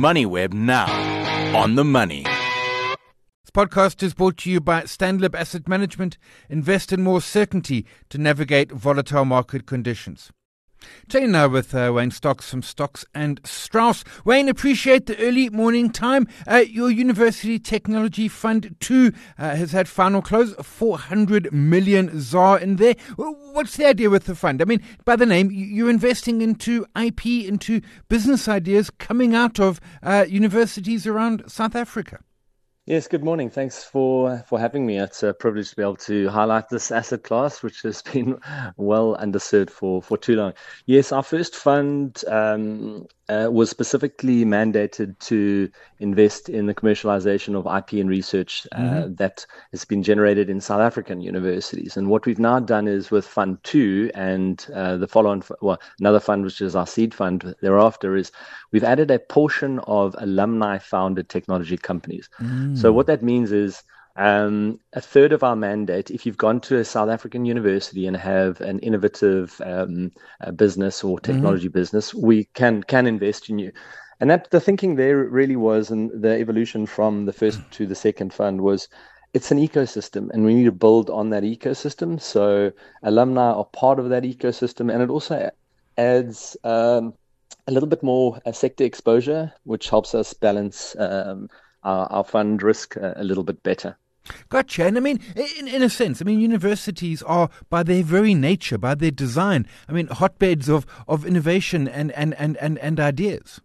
MoneyWeb now. On the money. This podcast is brought to you by Stanlib Asset Management. Invest in more certainty to navigate volatile market conditions. Today now with Wayne Stocks from Stocks and Strauss. Wayne, appreciate the early morning time. Your University Technology Fund 2 has had final close, 400 million ZAR in there. What's the idea with the fund? I mean, by the name, you're investing into IP, into business ideas coming out of universities around South Africa. Yes, good morning. Thanks for having me. It's a privilege to be able to highlight this asset class, which has been well understood for too long. Yes, our first fund was specifically mandated to invest in the commercialization of IP and research that has been generated in South African universities. And what we've now done is with Fund 2 and the follow-on, another fund, which is our seed fund thereafter, is we've added a portion of alumni-founded technology companies. So what that means is a third of our mandate, if you've gone to a South African university and have an innovative business or technology business, we can invest in you. And that the thinking there really was, and the evolution from the first to the second fund was, it's an ecosystem and we need to build on that ecosystem. So alumni are part of that ecosystem, and it also adds a little bit more sector exposure, which helps us balance our fund risk a little bit better. Gotcha. And I mean, in a sense, I mean, universities are, by their very nature, by their design, I mean, hotbeds of innovation and ideas.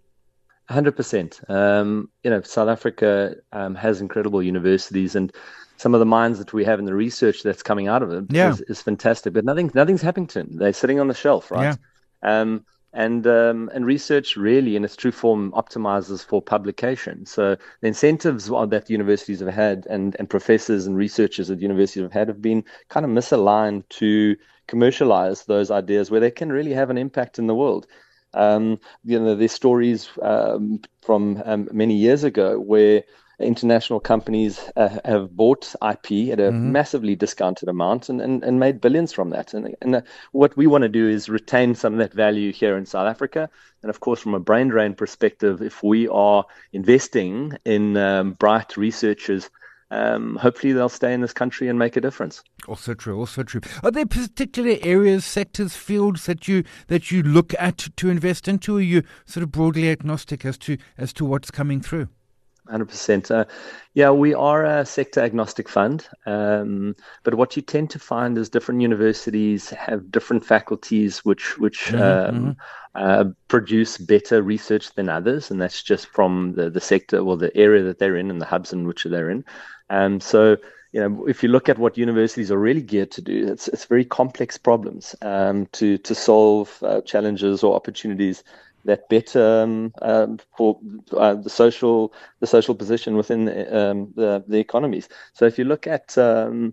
100%. South Africa has incredible universities, and some of the minds that we have in the research that's coming out of it is fantastic. But nothing's happening to them. They're sitting on the shelf, right? Yeah. And research really, in its true form, optimizes for publication. So the incentives that universities have had and professors and researchers at universities have been kind of misaligned to commercialize those ideas where they can really have an impact in the world. There's stories from many years ago where international companies have bought IP at a massively discounted amount and made billions from that. And what we want to do is retain some of that value here in South Africa. And of course, from a brain drain perspective, if we are investing in bright researchers, hopefully they'll stay in this country and make a difference. Also true. Are there particular areas, sectors, fields that you look at to invest into, or are you sort of broadly agnostic as to what's coming through? 100%. We are a sector agnostic fund, but what you tend to find is different universities have different faculties which produce better research than others, and that's just from the sector or the area that they're in and the hubs in which they're in. If you look at what universities are really geared to do, it's very complex problems to solve challenges or opportunities that better for the social position within the economies. So if you look at the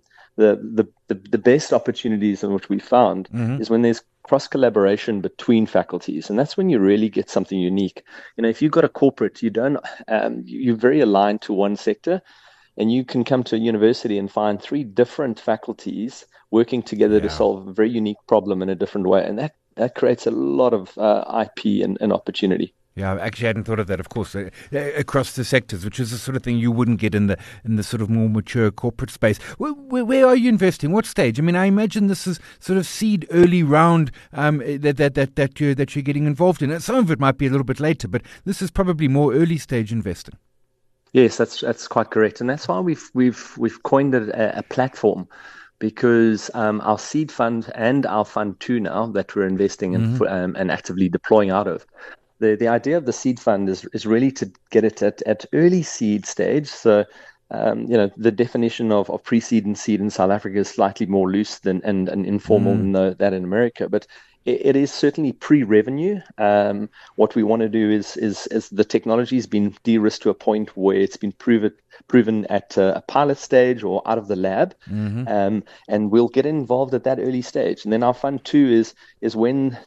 best opportunities in which we found is when there's cross collaboration between faculties, and that's when you really get something unique. If you've got a corporate, you're very aligned to one sector, and you can come to a university and find three different faculties working together to solve a very unique problem in a different way, and that creates a lot of IP and opportunity. Yeah, I actually hadn't thought of that, of course, across the sectors, which is the sort of thing you wouldn't get in the sort of more mature corporate space. Where are you investing? What stage? I mean, I imagine this is sort of seed early round that you're getting involved in. Some of it might be a little bit later, but this is probably more early stage investing. Yes, that's quite correct, and that's why we've coined it a platform. Because our seed fund and our fund 2 now that we're investing in and actively deploying out of, the idea of the seed fund is really to get it at early seed stage. So, the definition of pre-seed and seed in South Africa is slightly more loose and informal than that in America. But it is certainly pre-revenue. What we want to do is the technology has been de-risked to a point where it's been proven at a pilot stage or out of the lab, and we'll get involved at that early stage. And then our fund 2 is when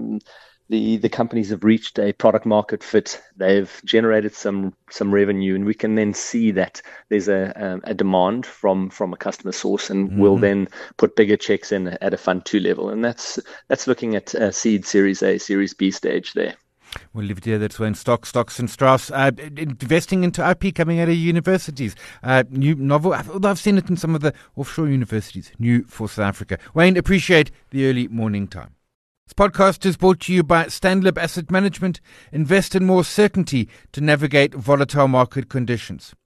the companies have reached a product market fit, they've generated some revenue, and we can then see that there's a demand from a customer source, and we'll then put bigger checks in at a fund 2 level. And that's looking at seed, Series A, Series B stage there. Well, leave it here. That's Wayne Stocks and Strauss. Investing into IP coming out of universities. New novel, although I've seen it in some of the offshore universities. New for South Africa. Wayne, appreciate the early morning time. This podcast is brought to you by STANLIB Asset Management. Invest in more certainty to navigate volatile market conditions.